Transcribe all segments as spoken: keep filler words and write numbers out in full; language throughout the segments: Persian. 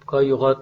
گاهی اوقات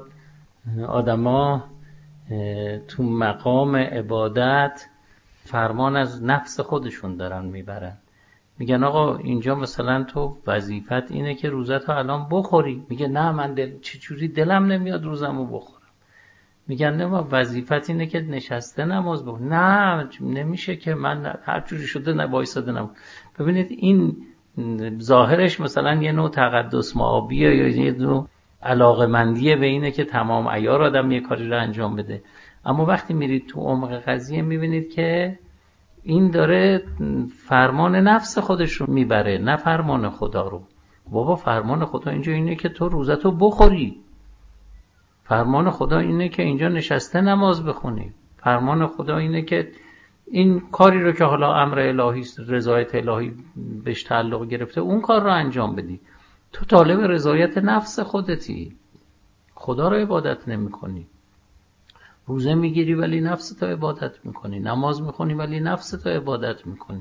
آدما تو مقام عبادت فرمان از نفس خودشون دارن میبرن، میگن آقا اینجا مثلا تو وظیفت اینه که روزتو الان بخوری. میگه نه من دل... چجوری دلم نمیاد روزمو بخورم. میگن نه وظیفت اینه که نشسته نماز بخونی. نه نمیشه که من هر جوری شده نه وایساده نماز. ببینید این ظاهرش مثلا یه نوع تقدس مآبیه یا یه نوع علاقمندیه به اینه که تمام عیار آدم یه کاری رو انجام بده، اما وقتی میرید تو عمق قضیه میبینید که این داره فرمان نفس خودش رو میبره نه فرمان خدا رو. بابا فرمان خدا اینجا اینه که تو روزتو بخوری، فرمان خدا اینه که اینجا نشسته نماز بخونی، فرمان خدا اینه که این کاری رو که حالا امر الهی است، رضایت الهی بهش تعلق گرفته، اون کار رو انجام بدی. تو طالب رضایت نفس خودتی، خدا رو عبادت نمی کنی. روزه میگیری ولی نفس تو عبادت میکنی، نماز میخونی ولی نفس تو عبادت میکنی.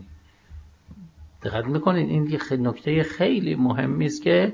دقت میکنید این یه نکته خیلی مهمی است که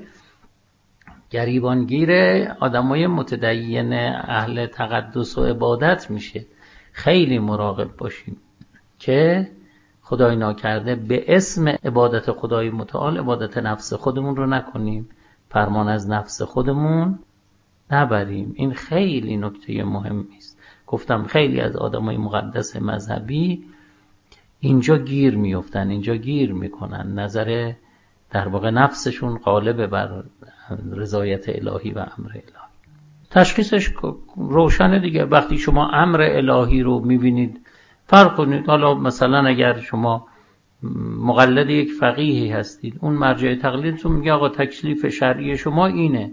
گریبانگیر آدمای متدین اهل تقدس و عبادت میشه. خیلی مراقب باشیم که خدای ناکرده به اسم عبادت خدای متعال عبادت نفس خودمون رو نکنیم، فرمان از نفس خودمون نبریم. این خیلی نکته مهمی است. گفتم خیلی از آدمای مقدس مذهبی اینجا گیر میافتن، اینجا گیر میکنن، نظر در واقع نفسشون غالب بر رضایت الهی و امر الهی. تشخیصش روشنه دیگه. وقتی شما امر الهی رو میبینید فرق کنید. حالا مثلا اگر شما مقلد یک فقیهی هستید، اون مرجع تقلیدتون میگه آقا تکلیف شرعی شما اینه،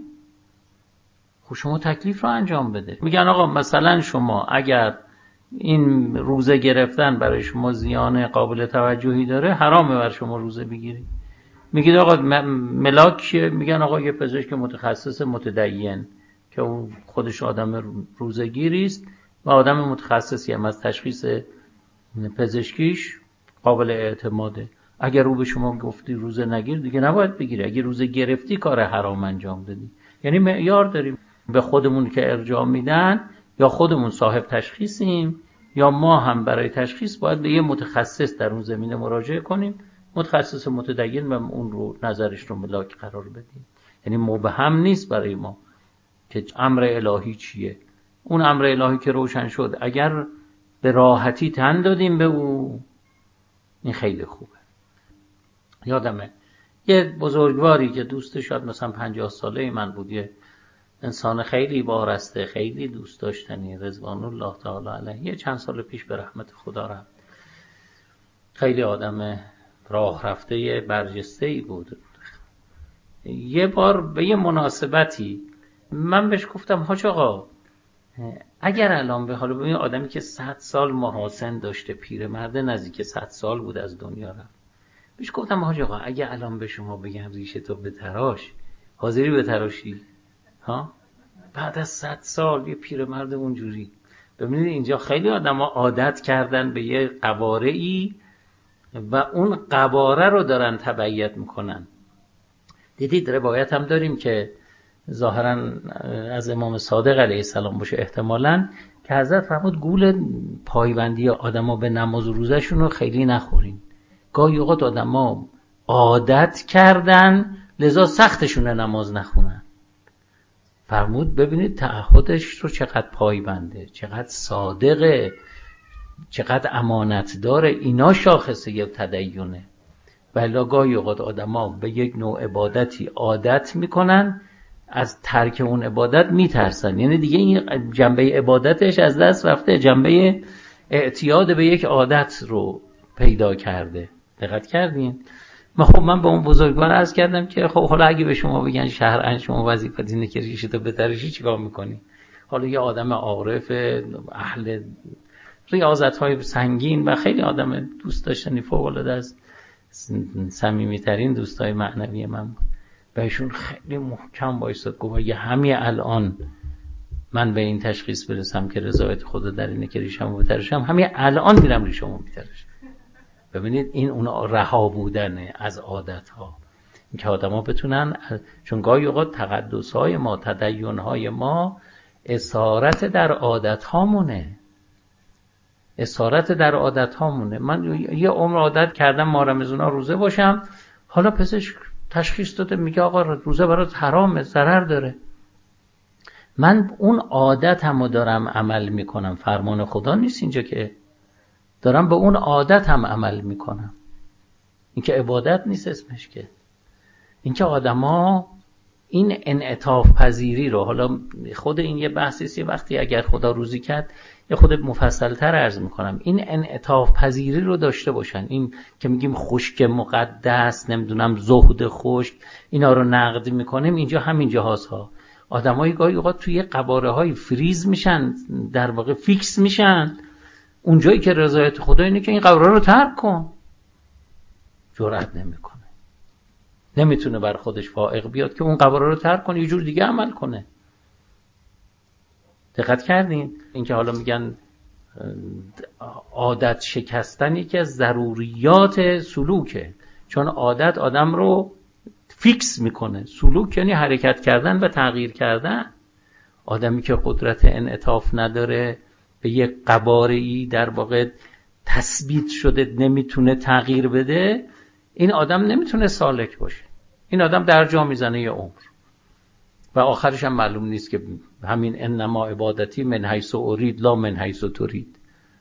خب شما تکلیف رو انجام بده. میگن آقا مثلا شما اگر این روزه گرفتن برای شما زیان قابل توجهی داره، حرامه بر شما روزه بگیرید. میگید آقا ملاک، میگن آقا یه پزشک متخصص متدین که اون خودش آدم روزه‌گیری است و آدم متخصصی هم از تشخیص پزشکیش قابل اعتماده، اگر او به شما گفتی روزه نگیر دیگه نباید بگیری، اگه روزه گرفتی کار حرام انجام دادی. یعنی معیار داریم به خودمون که ارجاع میدن، یا خودمون صاحب تشخیصیم یا ما هم برای تشخیص باید به یه متخصص در اون زمینه مراجعه کنیم، متخصص متدین، و اون رو نظرش رو ملاک قرار بدیم. یعنی مبهم نیست برای ما که امر الهی چیه. اون امر الهی که روشن شد اگر به راحتی تن دادیم به او، این خیلی خوبه. یادمه یه بزرگواری که دوست شاید مثلا پنجاه ساله من بود، یه انسان خیلی وارسته، خیلی دوست داشتنی، رضوان الله تعالی علیه، یه چند سال پیش به رحمت خدا رفت. خیلی آدم راه رفته برجسته‌ای بود. یه بار به یه مناسبتی من بهش گفتم حاج آقا اگر الان به حال ببین آدمی که صد سال محاسن داشته، پیرمرد نزدیک صد سال بود از دنیا رفت، بهش گفتم حاج آقا اگه الان به شما بگم ریشه تو بتراش، حاضری بتراشی؟ ها؟ بعد از صد سال یه پیرمرد اونجوری. ببینید اینجا خیلی آدما عادت کردن به یه قواره‌ای و اون قواره رو دارن تبعیت میکنن. دیدید روایت هم داریم که ظاهرا از امام صادق علیه السلام باشه احتمالاً، که حضرت فرمود گول پایبندی آدما به نماز و روزشون رو خیلی نخورین. گاهی اوقات آدما عادت کردن لذا سختشونه نماز نخونن. فرمود ببینید تعهدش رو چقدر پایبنده، چقدر صادقه، چقدر امانت داره. اینا شاخصه یه تدینه. ولی گاهی اوقات آدما به یک نوع عبادتی عادت میکنن، از ترک اون عبادت میترسن، یعنی دیگه این جنبه عبادتش از دست رفته، جنبه اعتیاد به یک عادت رو پیدا کرده. دقت کردین؟ ما خب من به اون بزرگوار عرض کردم که خب حالا اگه به شما بگن شرعاً شما وظیفت اینه که ریشتو بتراشی چیکار میکنی؟ حالا یه آدم عارف اهل ریاضت‌های سنگین و خیلی آدم دوست داشتنی فوق‌العاده است، صمیمی‌ترین دوستای معنوی من بود، بهشون خیلی محکم وایساد گفت اگه همین الان من به این تشخیص برسم که رضایت خدا در اینه که ریشمو بتراشم، همین الان میرم ریشمو میتراشم. ببینید این اون رها بودنه از عادت‌ها. که آدما بتونن، چون گاهی اوقات تقدس‌های ما، تدین‌های ما اسارت در عادت‌هامونه، اسارت در عادت‌هامونه. من یه عمر عادت کردم ما رمضونا روزه باشم، حالا پزشک تشخیص داده میگه آقا روزه برات حرامه، ضرر داره. من اون عادتمو دارم عمل میکنم، فرمان خدا نیست اینجا که، دارم به اون عادتم عمل میکنم. این که عبادت نیست اسمش که. این که آدما این انعطاف پذیری رو، حالا خود این یه بحثیست، یه وقتی اگر خدا روزی کرد یه خود مفصل تر عرض میکنم، این انعطاف پذیری رو داشته باشن. این که میگیم خشک مقدس، نمیدونم زهد خشک، اینا رو نقد میکنیم، اینجا همین جاهاست ها. آدمای گاهی اوقات توی قباره های فریز میشن، در واقع فیکس میشن. اونجایی که رضایت خدا اینه که این قباره رو ترک کن، جرئت نمیکنه، نمیتونه بر خودش فائق بیاد که اون قباره رو ترک کنه، یه جور دیگه عمل کنه. دقت کردین؟ این که حالا میگن عادت شکستن یکی از ضروریات سلوکه، چون عادت آدم رو فیکس میکنه. سلوک یعنی حرکت کردن و تغییر کردن. آدمی که قدرت انعطاف نداره، به یک قباره‌ای در واقع تثبیت شده، نمیتونه تغییر بده، این آدم نمیتونه سالک باشه. این آدم در جا میزنه یه عمر و آخرش هم معلوم نیست که همین انما عبادتی من حیث ارید لا من حیث ترید.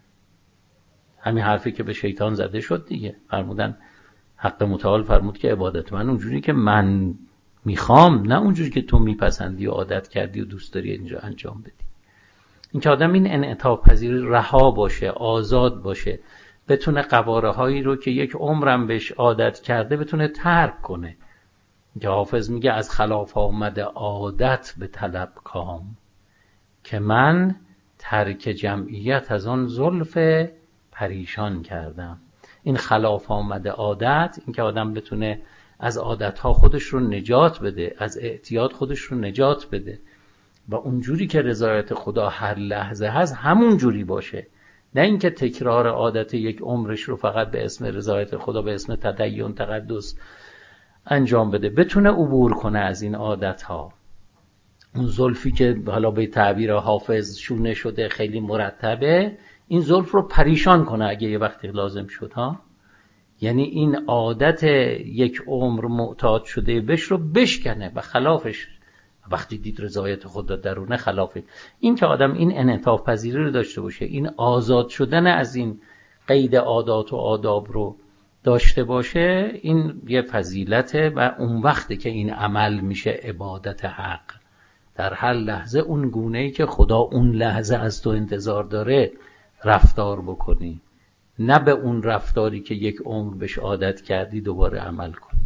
همین حرفی که به شیطان زده شد دیگه. فرمودن حق متعال فرمود که عبادت من اونجوری که من میخوام، نه اونجوری که تو میپسندی و عادت کردی و دوست داری اینجا انجام بدی. این که آدم این انعطاف پذیر رها باشه، آزاد باشه، بتونه قواره هایی رو که یک عمرم بهش عادت کرده بتونه ترک کنه. که حافظ میگه از خلاف آمده عادت به طلب کام، که من ترک جمعیت از آن زلف پریشان کردم. این خلاف آمده عادت، این که آدم بتونه از عادتها خودش رو نجات بده، از اعتیاد خودش رو نجات بده و اونجوری که رضایت خدا هر لحظه هست همون جوری باشه، نه اینکه تکرار عادت یک عمرش رو فقط به اسم رضایت خدا، به اسم تدین تقدس انجام بده. بتونه عبور کنه از این عادتها. اون زلفی که حالا به تعبیر حافظ شونه شده، خیلی مرتبه، این زلف رو پریشان کنه اگه یه وقتی لازم شد ها. یعنی این عادت یک عمر معتاد شده بش رو بشکنه و خلافش، وقتی دید رضایت خدا درونه، خلافه. این که آدم این انعطاف پذیری رو داشته باشه، این آزاد شدن از این قید عادات و آداب رو داشته باشه، این یه فضیلته و اون وقته که این عمل میشه عبادت حق. در هر لحظه اون گونه‌ای که خدا اون لحظه از تو انتظار داره رفتار بکنی، نه به اون رفتاری که یک عمر بهش عادت کردی دوباره عمل کنی.